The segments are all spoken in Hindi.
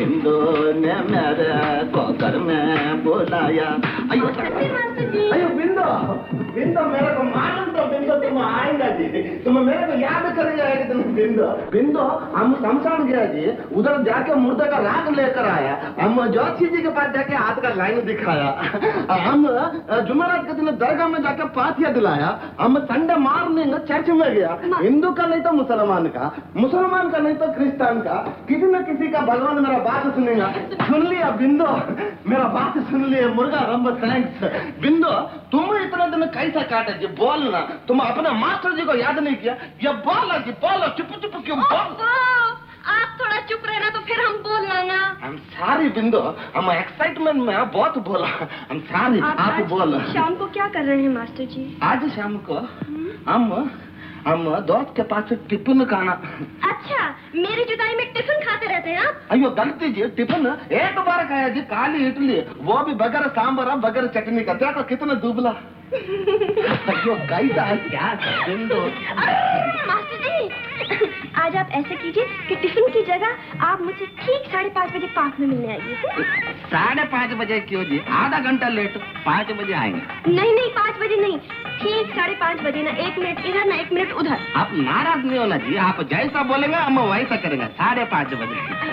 बिंदु ने मेरे को घर में बुलाया। अयो अयो बिंदु, बिंदु मेरे को मालूम तो बिंदु तुम आएगा जी, तुम मेरे को याद कर जाएगी तुम बिंदु। बिंदु हम शमशान गया जी, उधर जाके मुर्दे का राग लेकर आया, हम ज्योति जी के पास जाके हाथ का लाइन दिखाया, हम जुमेरात के दिन दरगाह में जाके पातिया दिलाया, हम संडे मॉर्निंग चर्च में गया, हिंदू का नहीं तो मुसलमान का, मुसलमान का नहीं तो क्रिश्चियन का, किसी न किसी का भगवान मेरा बात सुनेगा। सुन लिया बिंदु, मेरा बात सुन लिया मुर्गा रंब थैंक्स। बिंदु तुम इतना दिन कैसा काटे जी, बोलना, तुम अपने मास्टर जी को याद नहीं किया, ये बोलो जी बोलो, चुप चुप क्यों बोल। आप थोड़ा चुप रहना तो फिर हम बोलना ना। हम सारी बिंदु, हम एक्साइटमेंट में बहुत बोला, हम सारी आप बोल। शाम को क्या कर रहे हैं मास्टर जी? आज शाम को हम दोस्त के पास टिफिन खाना। अच्छा, मेरी जुदाई में टिफिन खाते रहते हैं आप? अयो गलती जी, टिफिन एक बार खाया जी, काली इडली, वो भी बगैर सांबर बगैर चटनी का, देखो कितना दुबला। अयो कैसा है क्या बिंदु। मास्टर जी, आज आप ऐसे कीजिए कि टिफिन की जगह आप मुझे ठीक 5:30 बजे पार्क में मिलने आइए। 5:30 बजे क्यों जी, आधा घंटा लेट, 5 बजे आएंगे। नहीं 5 बजे नहीं, ठीक 5:30 बजे ना, 1 मिनट इधर ना 1 मिनट उधर। आप नाराज नहीं होना जी, आप जैसा बोलेंगे हम वैसा करेंगे। 5:30 बजे।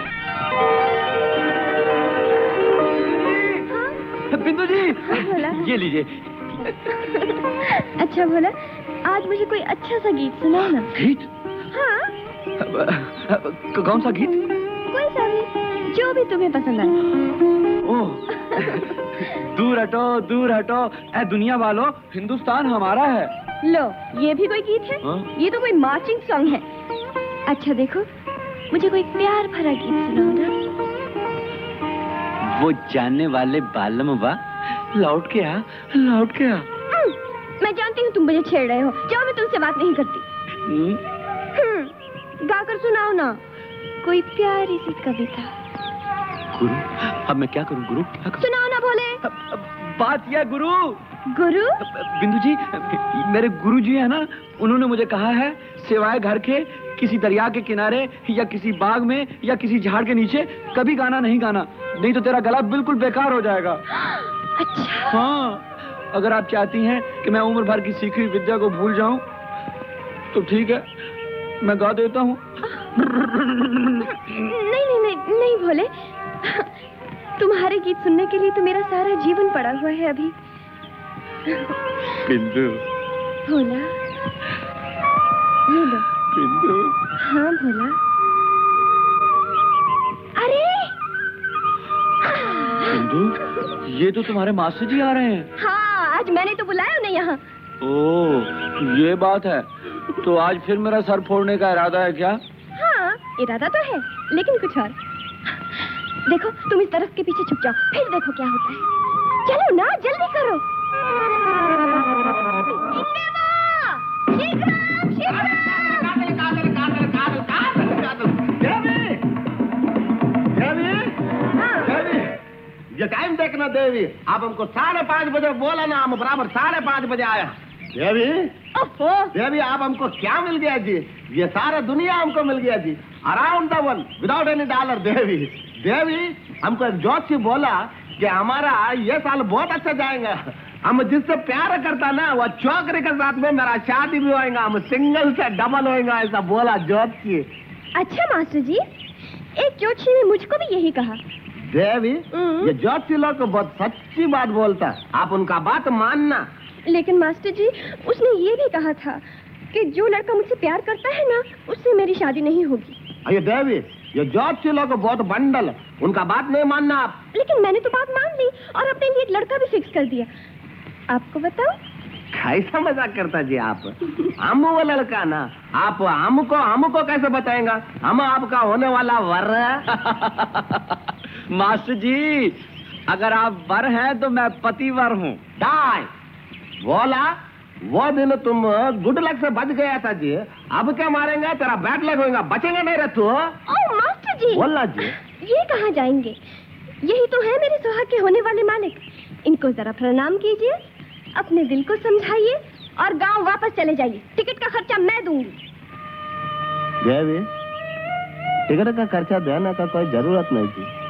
बिंदु जी ये लीजिए। अच्छा भोला, आज मुझे कोई अच्छा सा गीत सुनाओ ना। गीत? हाँ। कौन सा गीत? कोई सा भी, जो भी तुम्हें पसंद आए। ओह, दूर हटो ऐ दुनिया वालों, हिंदुस्तान हमारा है। लो, ये भी कोई गीत है? ये तो कोई मार्चिंग सॉन्ग है। अच्छा देखो, मुझे कोई प्यार भरा गीत सुनाओ ना। वो जानने वाले बालम बा, लौट के आ। मैं जानती हूँ तुम मुझे छेड़ रहे हो, जाओ, मैं तुमसे बात नहीं करती। गाकर सुनाओ ना कोई प्यारी सी कविता। गुरु, अब मैं क्या करूँ गुरु, क्या करूँ? सुनाओ ना भोले। बात यह गुरु। बिंदु जी, मेरे गुरु जी है ना, उन्होंने मुझे कहा है सिवाय घर के किसी दरिया के किनारे या किसी बाग में या किसी झाड़ के नीचे कभी गाना नहीं गाना, नहीं तो तेरा गला बिल्कुल बेकार हो जाएगा। अच्छा। हाँ, अगर आप चाहती हैं कि मैं उम्र भर की सीखी हुई विद्या को भूल जाऊं तो ठीक है, मैं गा देता हूँ। नहीं भोले, तुम्हारे गीत सुनने के लिए तो मेरा सारा जीवन पड़ा हुआ है अभी। बिंदु। भोला, ये लो। बिंदु। हाँ भोला। अरे बिंदु, ये तो तुम्हारे मास्टर जी आ रहे हैं। हाँ, आज मैंने तो बुलाया उन्हें यहाँ। ओह, ये बात है। तो आज फिर मेरा सर फोड़ने का इरादा है क्या? हाँ, इरादा तो है, लेकिन कुछ और। देखो, तुम इस तरफ के पीछे छुप जाओ, फिर देखो क्या होता है। चलो ना, जल्दी करो। ये टाइम देखना देवी, आप हमको 5:30 बजे बोला ना, हम बराबर 5:30 बजे आया। देवी आप हमको क्या मिल गया जी, ये सारा दुनिया हमको मिल गया जी, around the world without any dollar. देवी हमको एक ज्योतिषी बोला कि हमारा ये साल बहुत अच्छा जाएगा, हम जिससे प्यार करता ना वो चौकरी के साथ में मेरा शादी भी होएगा, हम सिंगल से डबल होएगा, ऐसा बोला ज्योतिषी। अच्छा मास्टर जी, एक ज्योतिषी ने मुझको भी यही कहा। देवी ये ज्योतिषी लोग तो बहुत सच्ची बात बोलता है, आप उनका बात मानना। लेकिन मास्टर जी, उसने ये भी कहा था कि जो लड़का मुझसे प्यार करता है ना, उससे मेरी शादी नहीं होगी। अरे देवी, ये ज्योतिषी लोग बहुत बंडल, उनका बात नहीं मानना आप। लेकिन मैंने तो बात मान ली और अपने लिए एक लड़का भी फिक्स कर दिया। आपको बताओ? कैसा मजाक करता जी आप? हम वो लड़का ना, आप हमको कैसे बताएंगा? हम आपका होने वाला वर है। मास्टर जी, अगर आप वर हैं तो मैं पतिवर हूँ। डाय बोला, वो दिन तुम गुड लक से बच गया था जी, अब क्या मारेंगे? तेरा बैड लक होगा, बचेंगे नहीं रे तू। ओह मास्टर जी, बोला जी, ये कहाँ जाएंगे? यही तो है मेरे सुहाग के होने वाले मालिक। इनको जरा प्रणाम कीजिए, अपने दिल को समझाइए और गांव वापस चले जाइए। टिकट का खर्चा मैं दूंगी। देवी, टिकट का खर्चा देने का कोई जरूरत नहीं थी।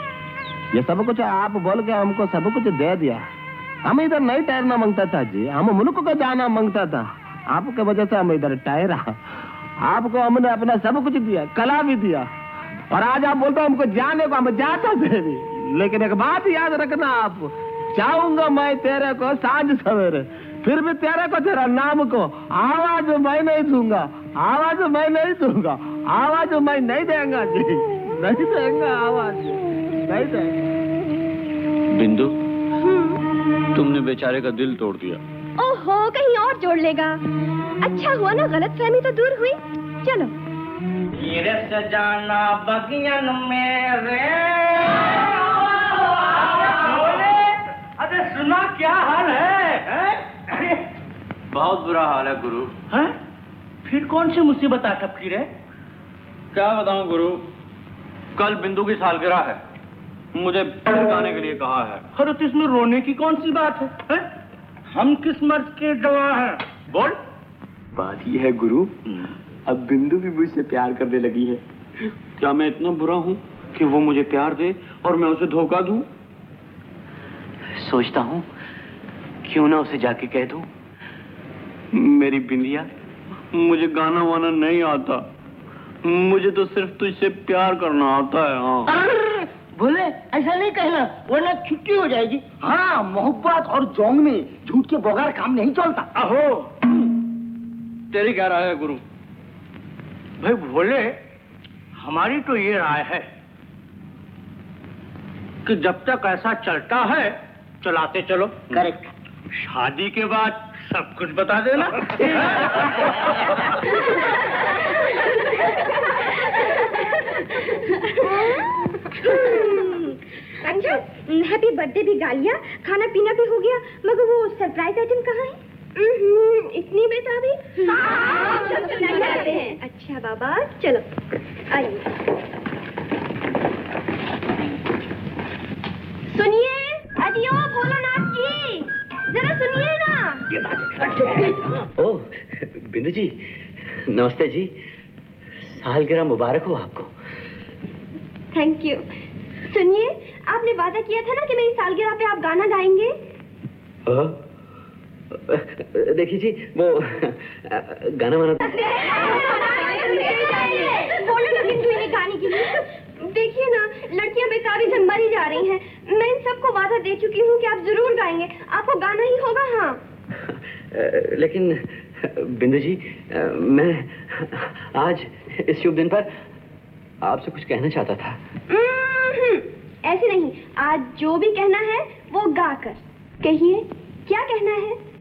ये सब कुछ आप बोल के हमको सब कुछ दे दिया। हम इधर नहीं ठहरना मांगता था जी, हम मुल्क को जाना मांगता था। आपके वजह से हम इधर ठहरा। आपको हमने अपना सब कुछ दिया, कला भी दिया, और आज आप बोलते हो हमको जाने को, हम जाता थे भी। लेकिन एक बात याद रखना, आप चाहूंगा मैं तेरे को सांझ सवेरे, फिर भी तेरे को तेरा नाम को आवाज मैं नहीं दूंगा, आवाज मैं नहीं दूंगा, आवाज मैं नहीं देंगा जी, नहीं देंगा आवाज, नहीं देंगा। बिंदु, तुमने बेचारे का दिल तोड़ दिया। ओहो, कहीं और जोड़ लेगा। अच्छा हुआ ना, गलतफहमी तो दूर हुई। चलो। हीरे से जाना बगियन मेरे। अरे सुना, क्या हाल है? अरे बहुत बुरा हाल है गुरु। हैं? फिर कौन सी मुसीबत आ टपकी रे? क्या बताऊं गुरु, कल बिंदु की सालगिरह है, मुझे गाने के लिए कहा है। अरे तो इसमें रोने की कौन सी बात है? हम किस मर्द के गवाह हैं? बोल। बात ये है गुरु, अब बिंदु भी मुझसे प्यार करने लगी है। क्या मैं इतना बुरा हूँ कि वो मुझे प्यार दे और मैं उसे धोखा दूं? सोचता हूँ क्यों ना उसे जाके कह दूं, मेरी बिंदिया, मुझे गाना वाना नहीं आता, मुझे तो सिर्फ तुझसे प्यार करना आता है। हाँ बोले, ऐसा नहीं कहना वरना छुट्टी हो जाएगी। हाँ, मोहब्बत और जोंग में झूठ के बगैर काम नहीं चलता। अहो, तेरी क्या राय है गुरु? भाई बोले, हमारी तो ये राय है कि जब तक ऐसा चलता है चलाते चलो। करेक्ट। शादी के बाद सब कुछ बता देना। अच्छा, हैप्पी बर्थडे भी गा लिया, खाना पीना भी हो गया, मगर वो सरप्राइज आइटम कहाँ है? इतनी बेताबी। अच्छा बाबा, चलो आइए। सुनिए, अजियो भोलानाथ जी, जरा सुनिए ना। ओह बिंदु जी, नमस्ते जी, सालगिरह मुबारक हो आपको। Thank you. सुनिए, आपने वादा किया था ना कि मेरी सालगिरह पे आप गाना गाएंगे। देखिए जी, वो गाना वाना बोलो ना बिंदु, ये गाने के लिए। देखिए ना, लड़कियां बेताबी से मरी जा रही हैं। मैं इन सबको वादा दे चुकी हूँ कि आप जरूर गाएंगे, आपको गाना ही होगा। हाँ लेकिन बिंदु जी, मैं आज इस शुभ दिन पर आपसे कुछ कहना चाहता था। ऐसे नहीं, आज जो भी कहना है वो गाकर कहिए। क्या कहना है?